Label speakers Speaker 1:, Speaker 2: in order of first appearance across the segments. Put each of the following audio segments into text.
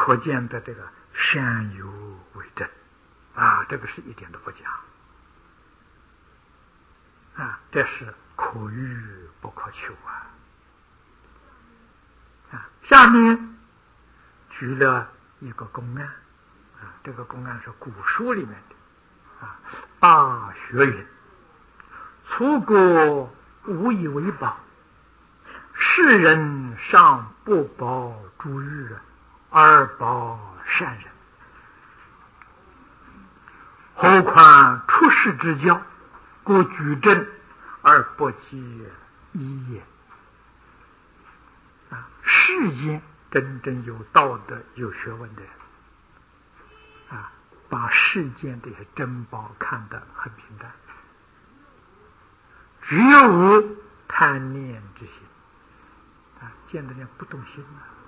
Speaker 1: 可见的这个善有为真啊，这个是一点都不假啊，这是可遇不可求啊。下面举了一个公案啊，这个公案是古书里面的啊。大学云：楚国无以为宝，世人尚不保诸日，而保善人，何况出世之交，故举证而不及一也啊。世间真正有道德有学问的人啊，把世间这些珍宝看得很平淡，只有无贪念之心啊，见得人不动心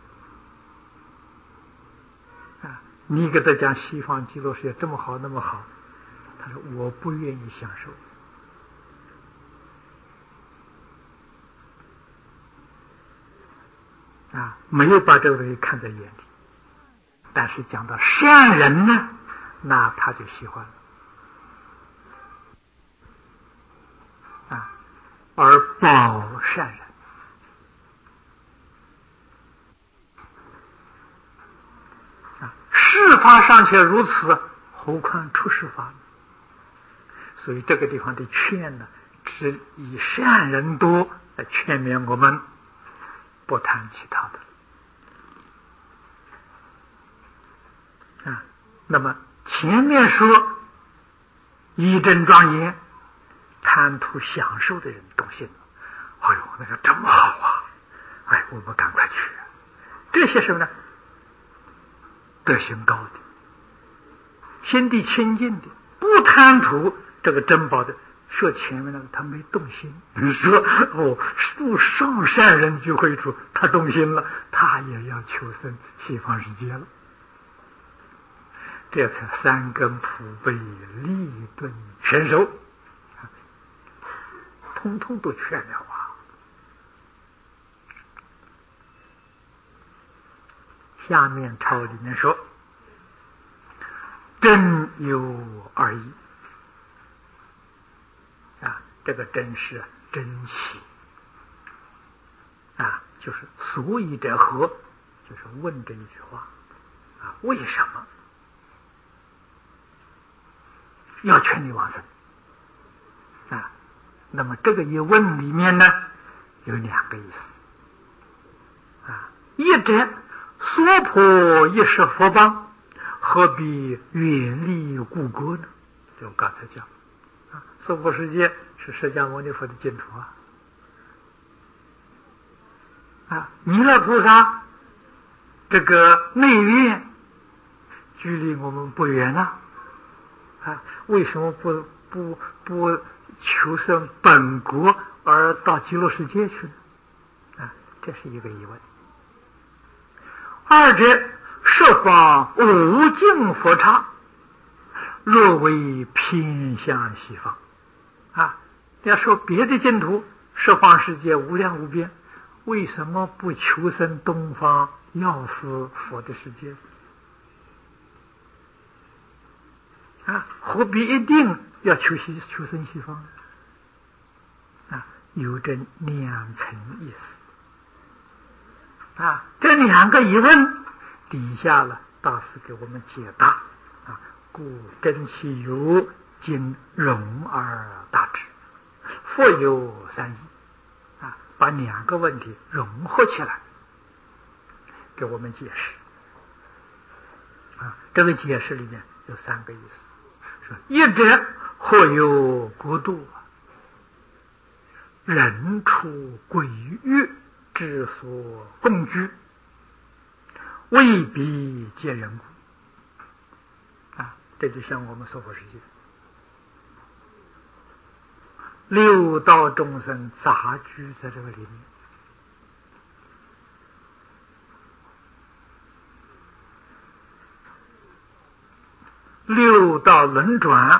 Speaker 1: 啊。你给他讲西方极乐世界这么好那么好，他说我不愿意享受啊，没有把这个东西看在眼里。但是讲到善人呢，那他就喜欢了啊，而保善人啊，世法尚且如此，何况出世法呢？所以这个地方的劝呢，只以善人多来劝勉我们，不谈其他的啊。那么前面说义正庄严，贪图享受的人动心了，哎呦，那个这么好啊，哎，我们赶快去。这些什么呢？德行高的，心地清净的，不贪图这个珍宝的。说前面那个他没动心，你说哦，入上善人聚会处，他动心了，他也要求生西方世界了。这才三根普被，立顿全收，通通都劝了啊。下面抄里面说，真有二义啊，这个真是珍惜啊，就是所以者何，就是问这一句话啊，为什么要劝你往生啊？那么这个一问里面呢，有两个意思啊。一者，娑婆一时福报，何必远离故国呢？就刚才讲啊，娑婆世界是释迦牟尼佛的净土啊，弥勒菩萨这个内院距离我们不远啊，为什么不求生本国而到极乐世界去呢？啊，这是一个疑问。二者，设方无尽佛刹，若为偏向西方啊，要说别的净土，十方世界无量无边，为什么不求生东方药师佛的世界啊？何必一定要求生西方啊？有这两层意思啊。这两个疑问底下了，大师给我们解答啊。故真其有今容而大之，复有三义啊，把两个问题融合起来给我们解释啊。这个解释里面有三个意思，说一者，或有国度人处鬼域之所共居，未必皆人故啊。这就像我们娑婆世界，六道众生杂居在这个里面，六道轮转，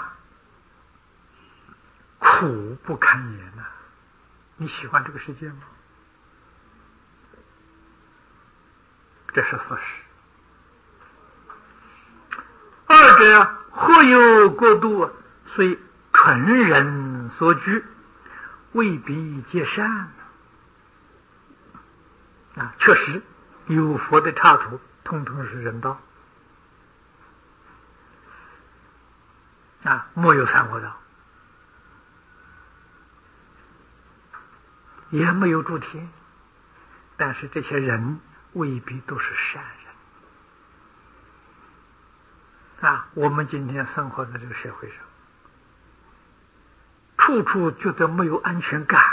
Speaker 1: 苦不堪言呐。你喜欢这个世界吗？这是事实呀，或有国度，虽纯人所居，未必皆善。确实有佛的刹土，通通是人道没有三恶道，也没有诸天，但是这些人未必都是善人我们今天生活在这个社会上，处处觉得没有安全感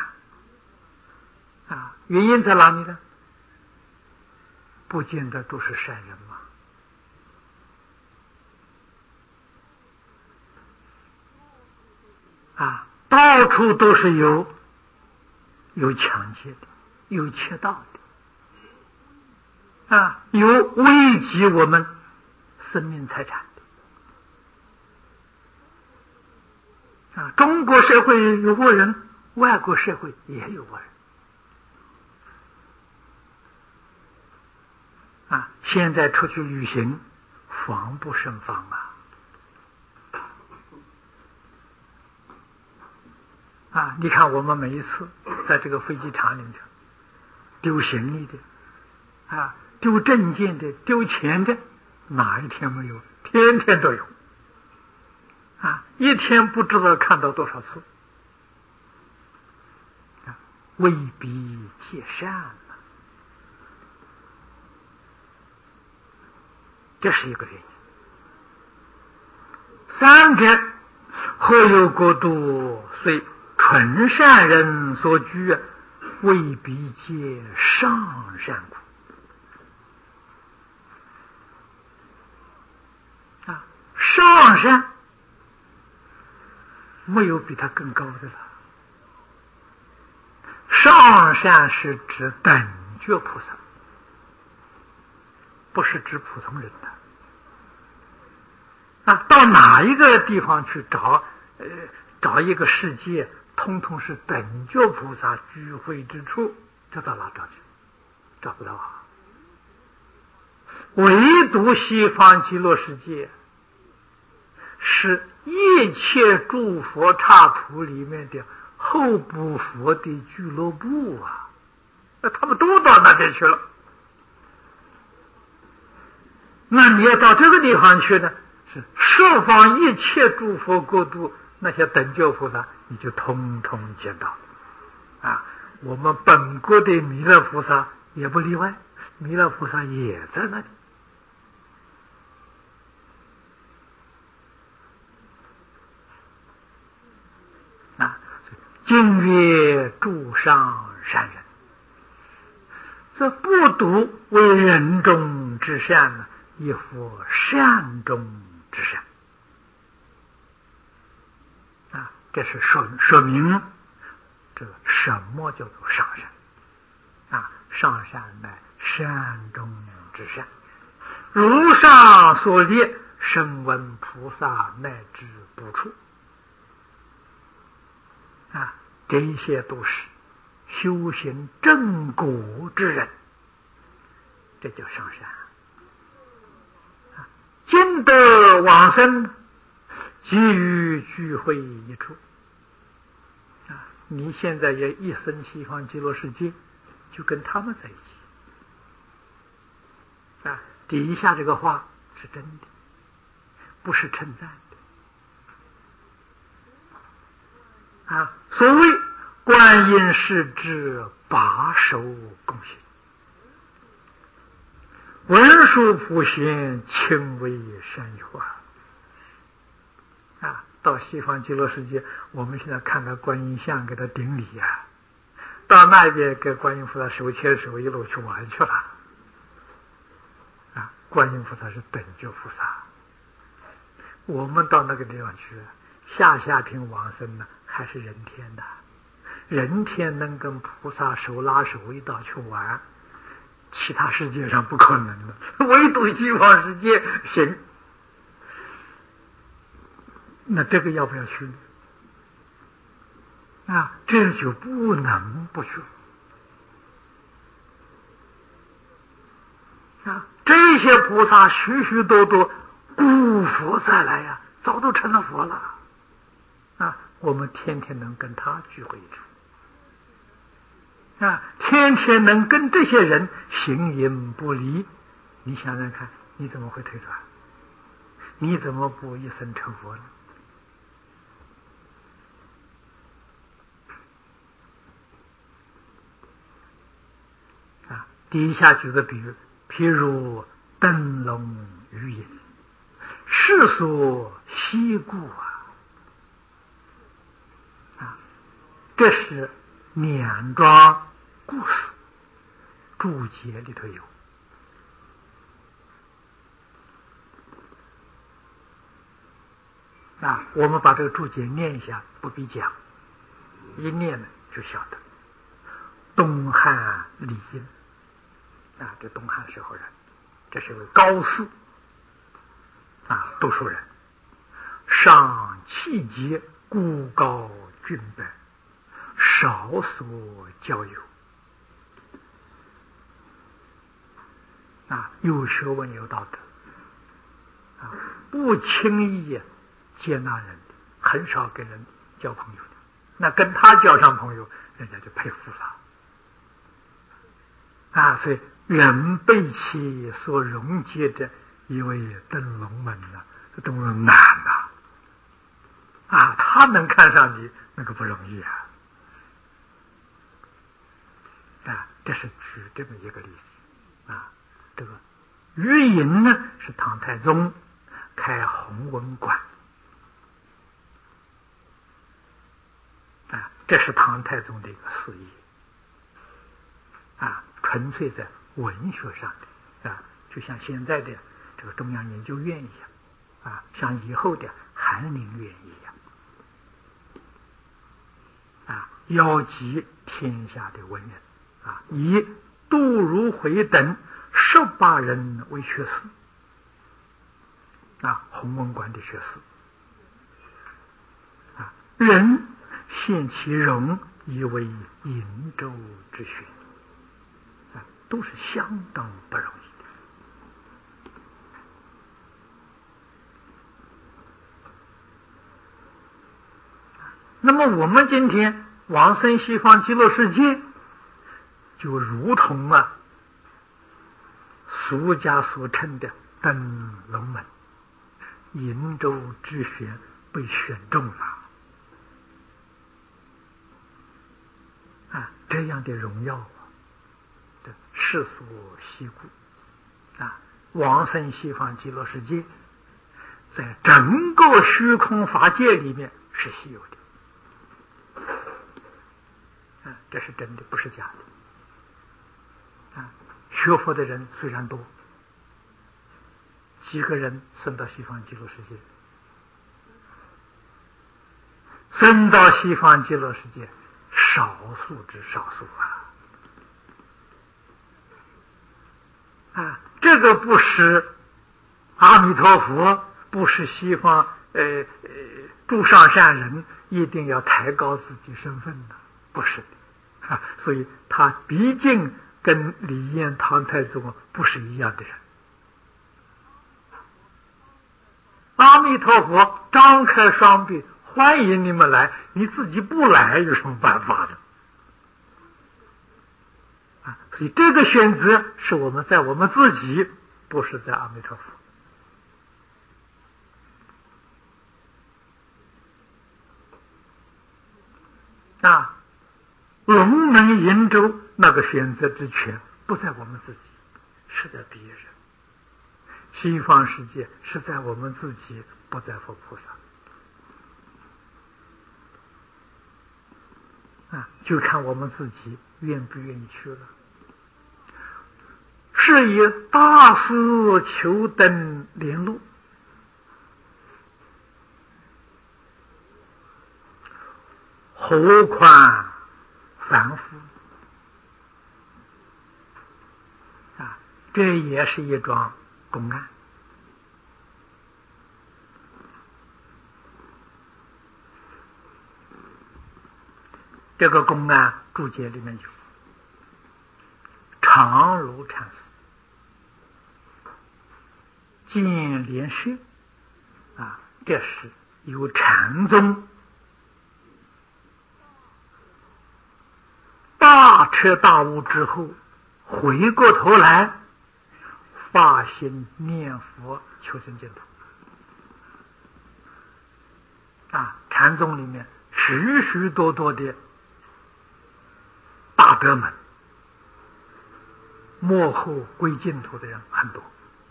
Speaker 1: 原因在哪里呢？不见得都是善人嘛到处都是有抢劫的，有窃盗的有危及我们生命财产的中国社会有恶人，外国社会也有恶人现在出去旅行，防不胜防你看我们每一次在这个飞机场里面丢行李的丢证件的，丢钱的，哪一天没有？天天都有一天不知道看到多少次未必皆善这是一个原因。三者，或有国度，虽纯善人所居，未必皆上善苦上善没有比他更高的了。上善是指等觉菩萨，不是指普通人的到哪一个地方去找一个世界，通通是等觉菩萨聚会之处，这到哪找去？找不到唯独西方极乐世界是一切诸佛刹土里面的后部佛的俱乐部他们都到那边去了。那你要到这个地方去呢，是设方一切诸佛国度，那些等觉菩萨你就通通见到我们本国的弥勒菩萨也不例外，弥勒菩萨也在那里今曰诸上善人，这不独为人中之善亦复善中之善这是说明这什么叫做上善上善乃善中之善，如上所列，声闻菩萨乃至不处这些都是修行正果之人，这叫上善今得往生，即于聚会一处你现在也一生西方极乐世界，就跟他们在一起底下这个话是真的，不是称赞的所谓观音是指把手共行，文殊普贤亲为善友到西方极乐世界，我们现在看到观音像给他顶礼到那边给观音菩萨手牵手一路去玩去了观音菩萨是等觉菩萨，我们到那个地方去下品往生呢，还是人天的，人天能跟菩萨手拉手一道去玩，其他世界上不可能的，唯独西方世界行。那这个要不要去这就不能不去这些菩萨许许多多古佛再来呀，早都成了佛了啊！我们天天能跟他聚会一处啊，天天能跟这些人形影不离，你想想看，你怎么会退转？你怎么不一生成佛呢？啊，底下举个比喻，譬如灯笼鱼影，世所稀故啊！这是两桩故事，注解里头有。啊，我们把这个注解念一下，不必讲，一念呢就晓得。东汉李煜啊，这东汉时候人，这是位高士啊，读书人，上气节，孤高俊柏，少所交友啊，有学问有道德啊，不轻易接纳人，很少跟人交朋友的。那跟他交上朋友，人家就佩服了啊！所以人被其所容结的一位登龙门呢，这登龙难呐啊！他能看上你，那个不容易啊！啊，这是举这么一个例子啊。这个于寅呢，是唐太宗开弘文馆啊，这是唐太宗的一个事业啊，纯粹在文学上的啊，就像现在的这个中央研究院一样啊，像以后的翰林院一样啊，邀集天下的文人啊，以杜如晦等18人为学士啊，弘文馆的学士啊，人献其容以为瀛洲之学啊，都是相当不容易的。那么我们今天往生西方极乐世界，就如同俗家所称的登龙门，瀛洲之选被选中了啊，这样的荣耀的世所稀故啊，往生西方极乐世界，在整个虚空法界里面是稀有的啊，这是真的，不是假的啊。学佛的人虽然多，几个人升到西方极乐世界？升到西方极乐世界，少数之少数啊！这个不是阿弥陀佛，不是西方诸上善人一定要抬高自己身份的，不是的啊！所以他毕竟跟李渊、唐太宗不是一样的人。阿弥陀佛张开双臂欢迎你们来，你自己不来有什么办法呢？啊，所以这个选择是我们在我们自己，不是在阿弥陀佛。啊，龙门瀛洲那个选择之权不在我们自己，是在别人。西方世界是在我们自己，不在佛菩萨。啊，就看我们自己愿不愿意去了。是以大师求登联络，何况凡夫啊！这也是一桩公案。这个公案注解里面有常如禅师建莲社啊，这是由禅宗大彻大悟之后，回过头来发心念佛求生净土啊。禅宗里面许许多多的大德们，幕后归净土的人很多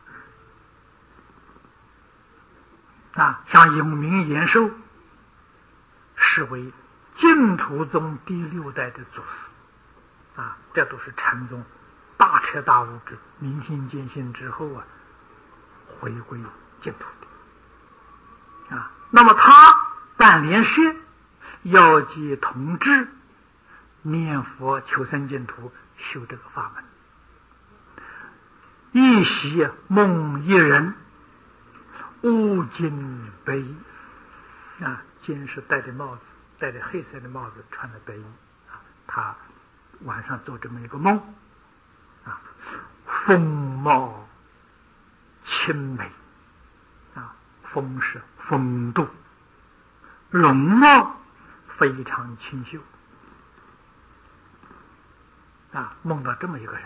Speaker 1: 啊，像永明延寿是为净土宗第6代的祖师啊，这都是禅宗大彻大悟之明心见性之后啊，回归净土的啊。那么他办莲社，要集同志念佛求生净土，修这个法门。一席梦一人，乌金白衣啊，金是戴着帽子，戴着黑色的帽子，穿着白衣啊。他晚上做这么一个梦啊，风貌清美啊，风是风度，容貌非常清秀啊。梦到这么一个人，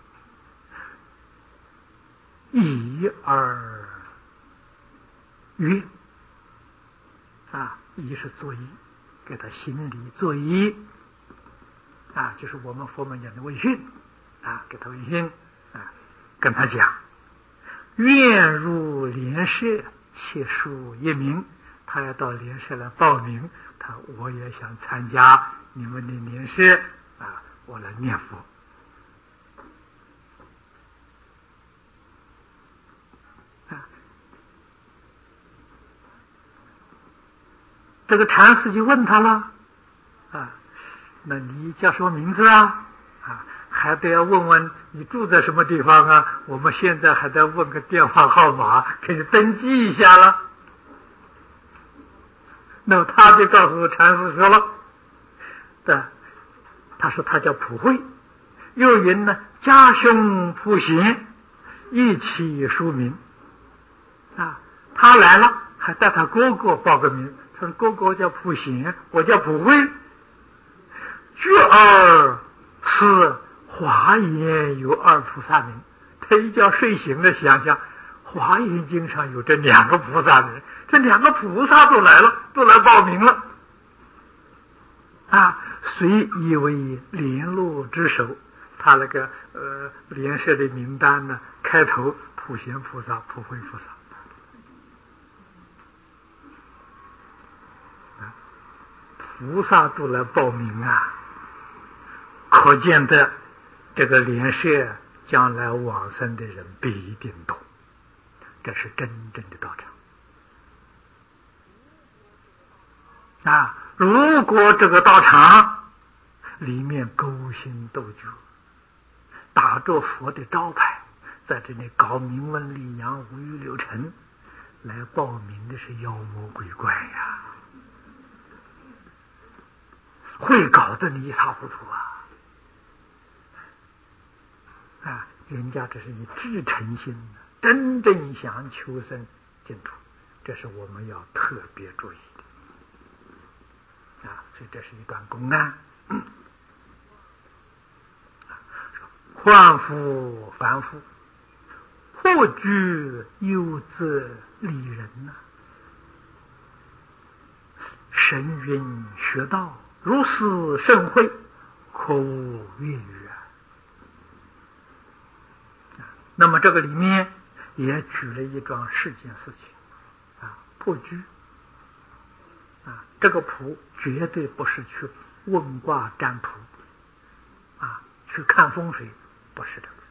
Speaker 1: 一而曰啊，一是作揖，给他行礼作揖啊，就是我们佛门讲的问讯啊，给他问讯啊，跟他讲，愿入莲社，切书一名。他要到莲社来报名，我也想参加你们的莲社啊，我来念佛。这个禅师就问他了啊，那你叫什么名字啊？啊，还得要问问你住在什么地方啊？我们现在还得问个电话号码，给你登记一下了。那么他就告诉禅师说了，他说他叫普惠，又云呢家兄普贤，一起书名啊。他来了，还带他哥哥报个名。他说哥哥叫普贤，我叫普惠。觉而是华严有2菩萨名。他一觉睡醒了，想想华严经上有这2个菩萨名，这2个菩萨都来了，都来报名了啊！遂以为联络之首。他那个莲社的名单呢，开头普贤菩萨、普惠菩萨。菩萨都来报名啊，可见的这个莲社将来往生的人必定多，这是真正的道场啊。如果这个道场里面勾心斗角，打着佛的招牌，在这里搞名闻利养、五欲六尘，来报名的是妖魔鬼怪呀，会搞得你一塌糊涂啊！人家这是以至诚心的，真正想求生净土，这是我们要特别注意的啊！所以这是一段公案。幻夫凡夫，或居忧则利人呐。神云学道，如是甚会，可无怨语啊！那么这个里面也举了一桩事情啊，破居啊，这个卜绝对不是去问卦占卜啊，去看风水，不是这个，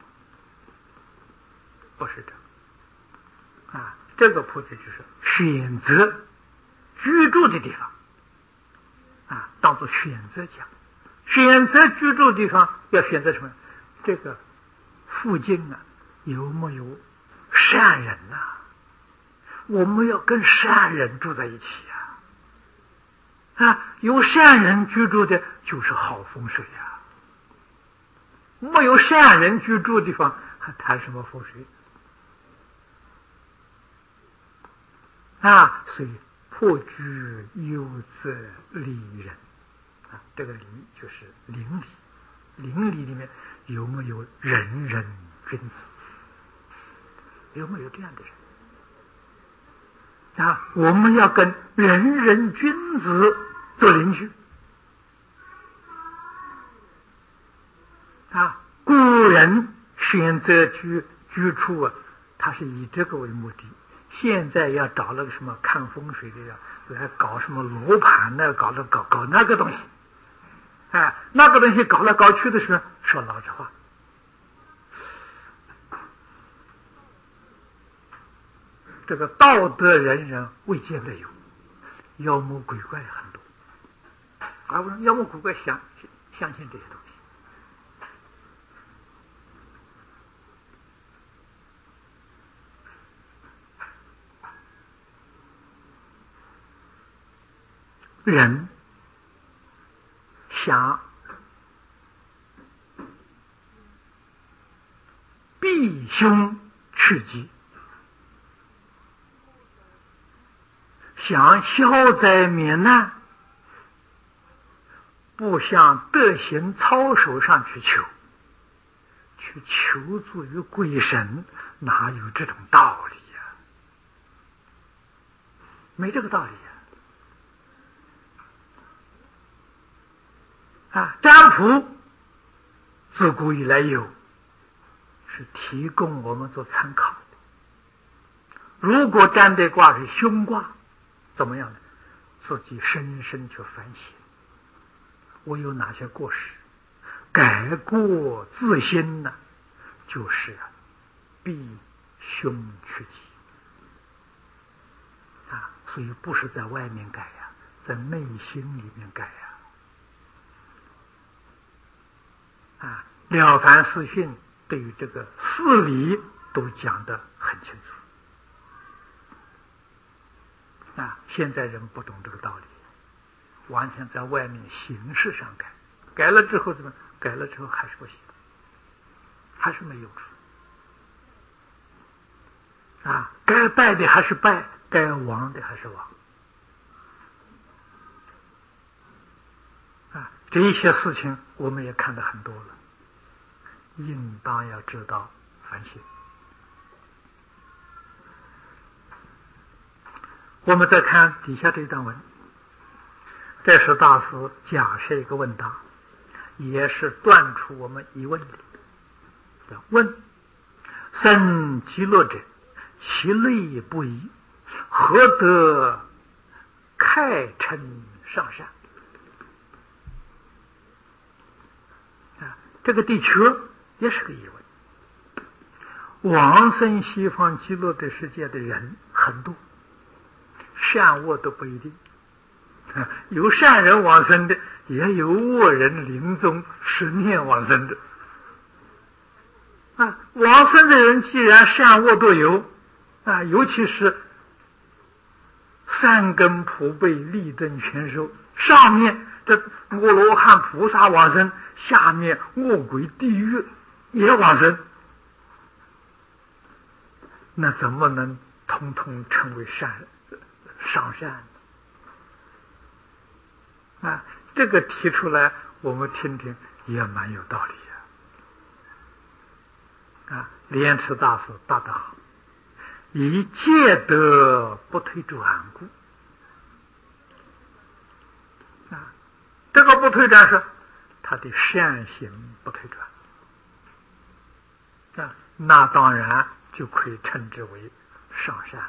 Speaker 1: 不是这个啊，这个破居就是选择居住的地方啊，当做选择讲。选择居住的地方要选择什么？这个附近啊有没有善人啊？我们要跟善人住在一起啊！有善人居住的就是好风水啊！没有善人居住的地方，还谈什么风水所以破居有则利人这个礼就是邻里，邻里里面有没有仁人君子？有没有这样的人我们要跟仁人君子做邻居古人选择居处他是以这个为目的。现在要找那个什么看风水的来搞什么罗盘呢，搞那个东西那个东西搞来搞去的时候，说老实话，这个道德人人未见得有，妖魔鬼怪很多，而不是妖魔鬼怪相信这些东西。人想避凶趋吉，想消灾免难，不向德行操守上去求助于鬼神，哪有这种道理没这个道理占卜自古以来有，是提供我们做参考的。如果占的卦是凶卦，怎么样呢？自己深深去反省，我有哪些过失，改过自新呢？就是避凶趋吉所以不是在外面改在内心里面改了凡四训对于这个事理都讲得很清楚现在人不懂这个道理，完全在外面形式上改了之后怎么？改了之后还是不行，还是没有处该拜的还是拜，该亡的还是亡这些事情我们也看得很多了，应当要知道反省。我们再看底下这段文，这是大师假设一个问答，也是断除我们疑问的。问：生极乐者，其类不一，何得慨称上善？这个的确也是个疑问。往生西方极乐的世界的人很多，善恶都不一定有善人往生的，也有恶人临终十念往生的往生的人既然善恶都有尤其是三根普被，利灯全收，上面这阿罗汉菩萨往生，下面恶鬼地狱也往生，那怎么能统统成为上善这个提出来我们听听也蛮有道理莲池大师答得好，以戒德不退转故这个不退转是他的善行不退转那当然就可以称之为上善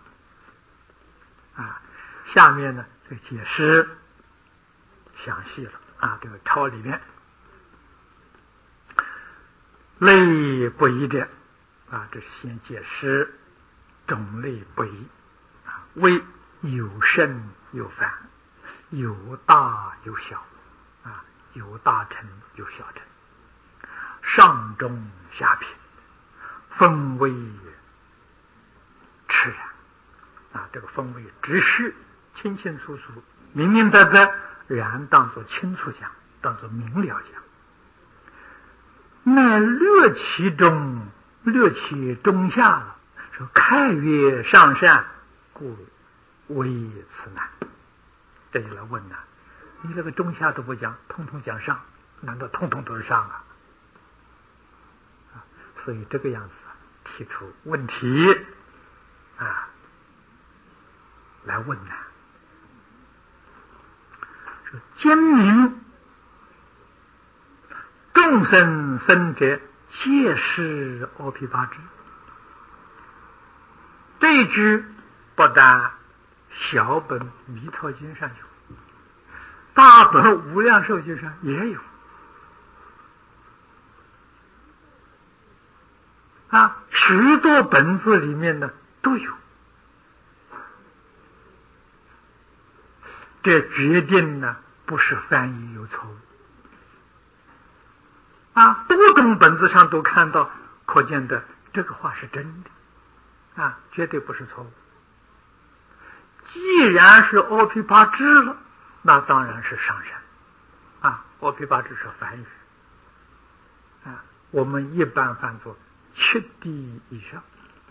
Speaker 1: 了下面呢这个解释详细了这个抄里面类不一的这是先解释种类不一为有深有繁，有大有小有大乘有小乘，上中下品，分为赤然这个分为直叙清清楚楚明明白白，然当作清楚讲，当作明了讲，乃略其中下了，说开曰上善，故为此难。这就来问了，你那个中下都不讲，通通讲上，难道通通都是上啊？所以这个样子提出问题来问呢。说今明众生生者皆是阿毗跋致，这一句不但小本弥陀经上有，大本无量寿经上也有许多本子里面呢都有。这决定呢不是翻译有错误多种本子上都看到，可见的这个话是真的绝对不是错误。既然是阿毗跋致了，那当然是上善阿毗跋致是梵语我们一般翻作七地以上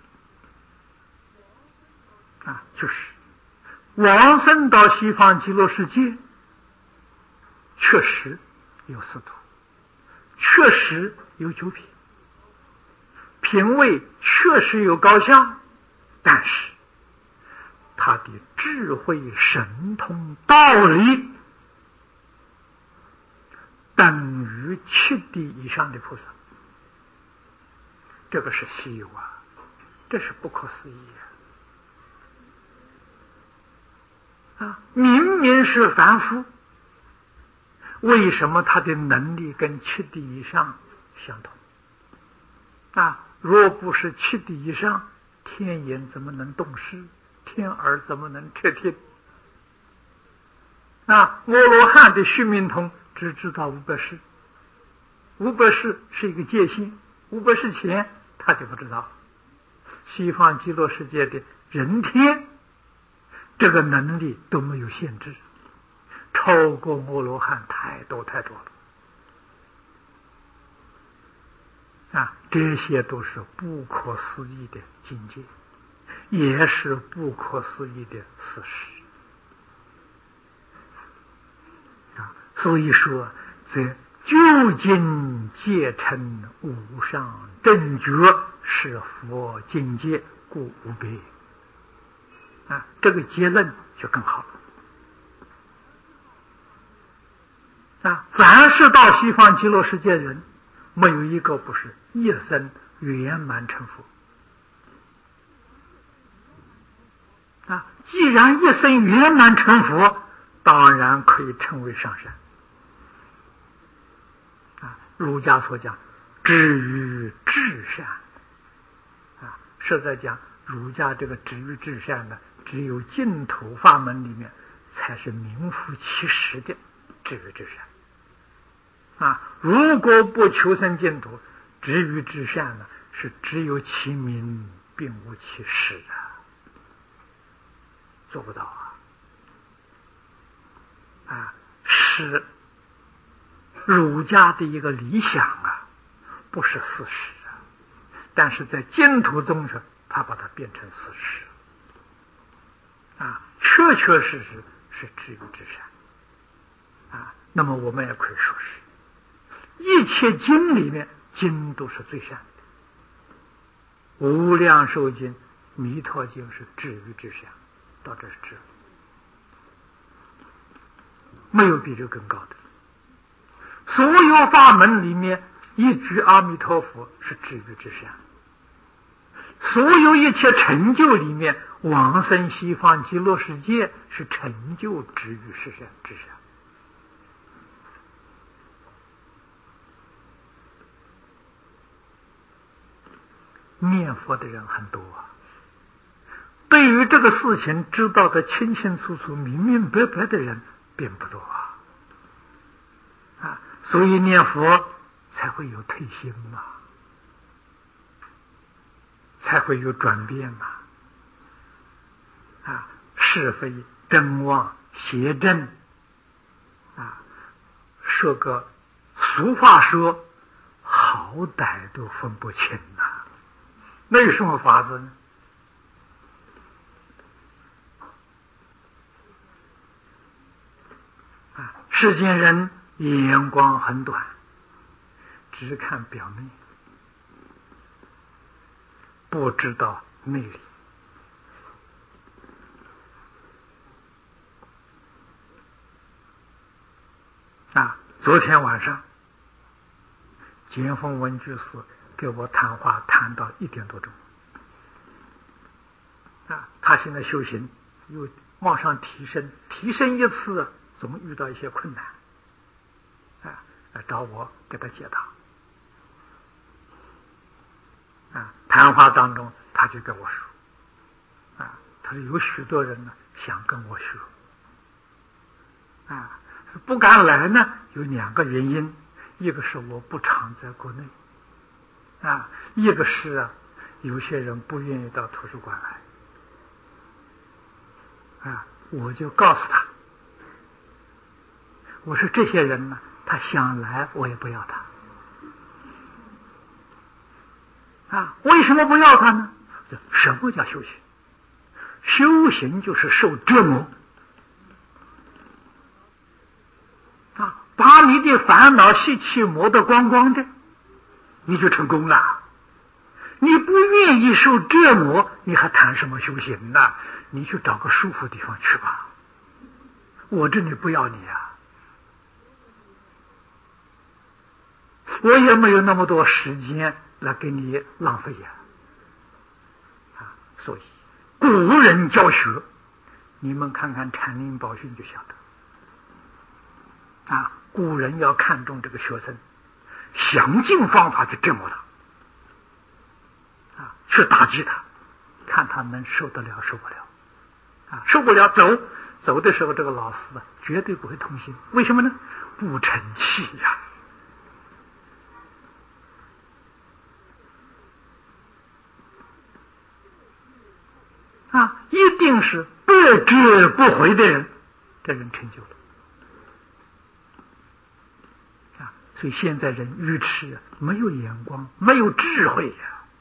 Speaker 1: 就是往生到西方极乐世界，确实有四土，确实有九品，品位确实有高下，但是他的智慧神通道理等于七地以上的菩萨，这个是稀有这是不可思议明明是凡夫，为什么他的能力跟七地以上相同若不是七地以上，天眼怎么能动视，天耳怎么能彻听阿罗汉的须弥通只知道500世，500世是一个界限，500世前他就不知道。西方极乐世界的人天这个能力都没有限制，超过阿罗汉太多太多了这些都是不可思议的境界，也是不可思议的事实所以说这究竟皆成无上正觉，是佛境界，故无别这个结论就更好了凡是到西方极乐世界的人，没有一个不是一生圆满成佛既然一生圆满成佛，当然可以成为上善儒家所讲止于至善实在讲儒家这个止于至善呢，只有净土法门里面才是名副其实的止于至善如果不求生净土，止于至善呢，是只有其名并无其实做不到是儒家的一个理想不是事实但是在净土宗上他把它变成事实确确实实是止于至善那么我们也可以说是一切经里面经都是最善的，无量寿经、弥陀经是止于至善，到这是止，没有比这更高的。所有法门里面，一句阿弥陀佛是止于至善。所有一切成就里面，往生西方极乐世界是成就止于至善。念佛的人很多对于这个事情知道的清清楚楚、明明白白的人并不多所以念佛才会有退心嘛，才会有转变嘛是非真妄邪正说个俗话说，好歹都分不清那有什么法子呢？ 世间人眼光很短，只看表面，不知道内里。昨天晚上简凤文居士给我谈话，谈到1点多钟。他现在修行又往上提升，提升一次总遇到一些困难，来找我给他解答。谈话当中他就跟我说，他说有许多人呢想跟我学，不敢来呢，有2个原因，一个是我不常在国内，一个是有些人不愿意到图书馆来，我就告诉他，我说这些人呢，他想来我也不要他，为什么不要他呢？什么叫修行？修行就是受折磨。把你的烦恼习气磨得光光的，你就成功了。你不愿意受折磨，你还谈什么修行呢？你去找个舒服地方去吧，我这里不要你我也没有那么多时间来给你浪费所以古人教学，你们看看禅林宝训就晓得。古人要看重这个学生，想尽方法去折磨他，去打击他，看他能受得了受不了。受不了走的时候，这个老师绝对不会痛心。为什么呢？不成器一定是不折不回的人，这人成就了。所以现在人愚痴没有眼光，没有智慧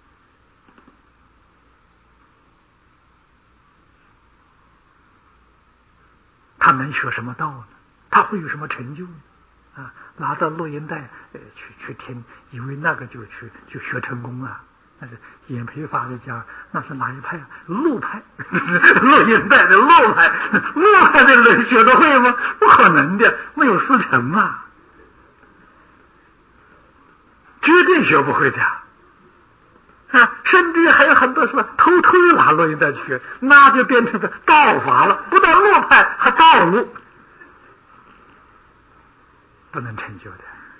Speaker 1: 他能学什么道呢？他会有什么成就呢？拿到录音带去听，以为那个就学成功了。但是演培法师讲，那是哪一派陆派录音带的陆派，陆派的人学得会吗？不可能的，没有师承嘛，绝对学不会的甚至还有很多什么偷拿录音带去学，那就变成了道法了，不但陆派还道路，不能成就的。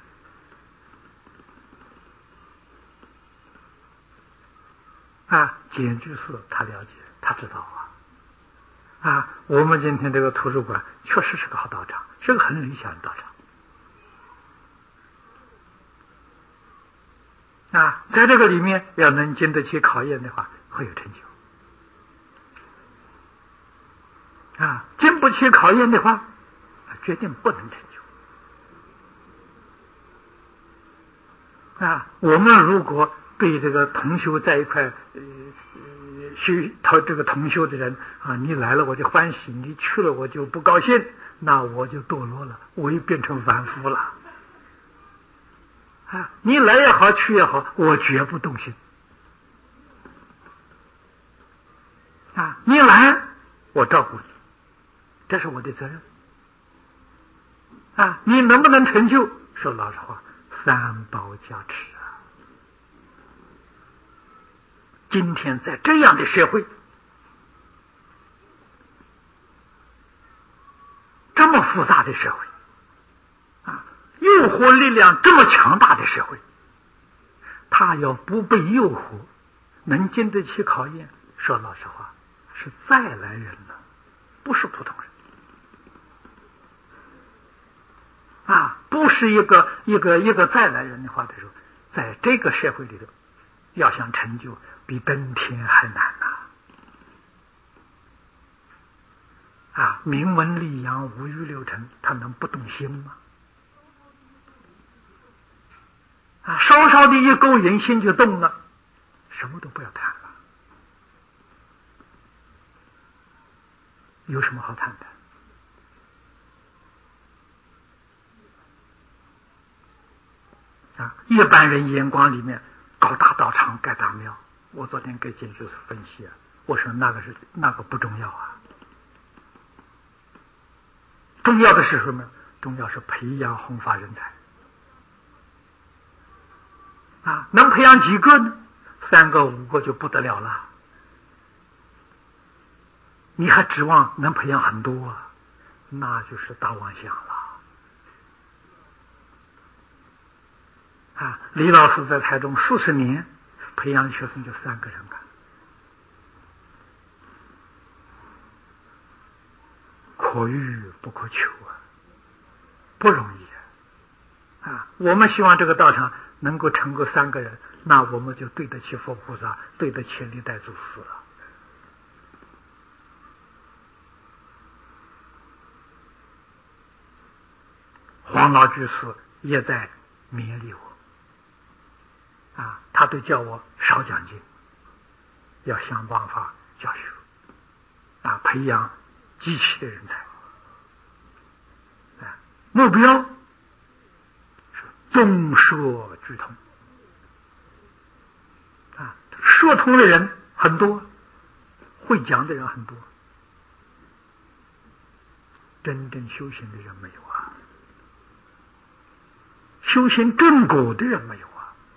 Speaker 1: 简居士他了解，他知道我们今天这个图书馆确实是个好道场，是个很理想的道场在这个里面要能经得起考验的话，会有成就经不起考验的话，决定不能成就我们如果对这个同修在一块这个同修的人你来了我就欢喜，你去了我就不高兴，那我就堕落了，我又变成凡夫了你来也好去也好，我绝不动心你来我照顾你，这是我的责任你能不能成就，说老实话，三宝加持今天在这样的社会，这么复杂的社会诱惑力量这么强大的社会，他要不被诱惑，能经得起考验，说老实话是再来人了，不是普通人不是一个再来人的话的时候，在这个社会里头要想成就，比登天还难名闻利养五欲六尘，他能不动心吗？稍稍的一勾引，心就动了，什么都不要谈了，有什么好谈的一般人眼光里面搞大道场盖大庙，我昨天给金就是分析我说那个不重要重要的是什么？重要是培养弘法人才能培养几个呢？3个5个就不得了了，你还指望能培养很多那就是大妄想了李老师在台中40年培养学生就3个人可遇不可求不容易我们希望这个道场能够成个3个人，那我们就对得起佛菩萨，对得起历代祖师了。黄老居士也在勉励我他都叫我少讲经，要想办法教学培养积极的人才目标是众说俱通说通的人很多，会讲的人很多，真正修行的人没有修行正果的人没有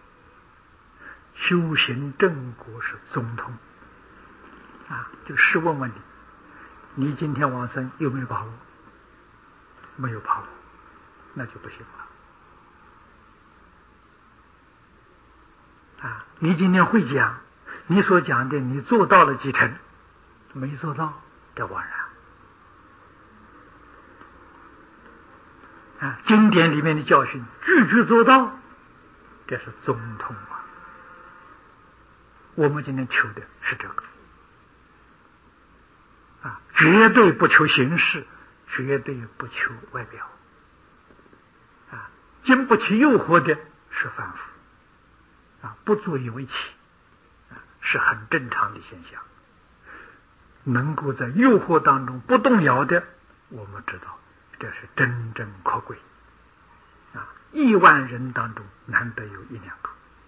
Speaker 1: 修行正果是总通就试问问你今天往生有没有把握？没有把握，那就不行了你今天会讲，你所讲的你做到了几成？没做到，这枉然经典里面的教训句句做到，这是总通我们今天求的是这个绝对不求形式，绝对不求外表经不起诱惑的是凡夫不足以为奇是很正常的现象。能够在诱惑当中不动摇的，我们知道这是真正可贵1万人当中难得有1、2个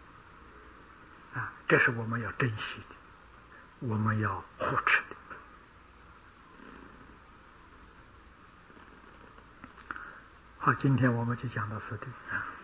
Speaker 1: 这是我们要珍惜的，我们要护持的。好，今天我们就讲到此地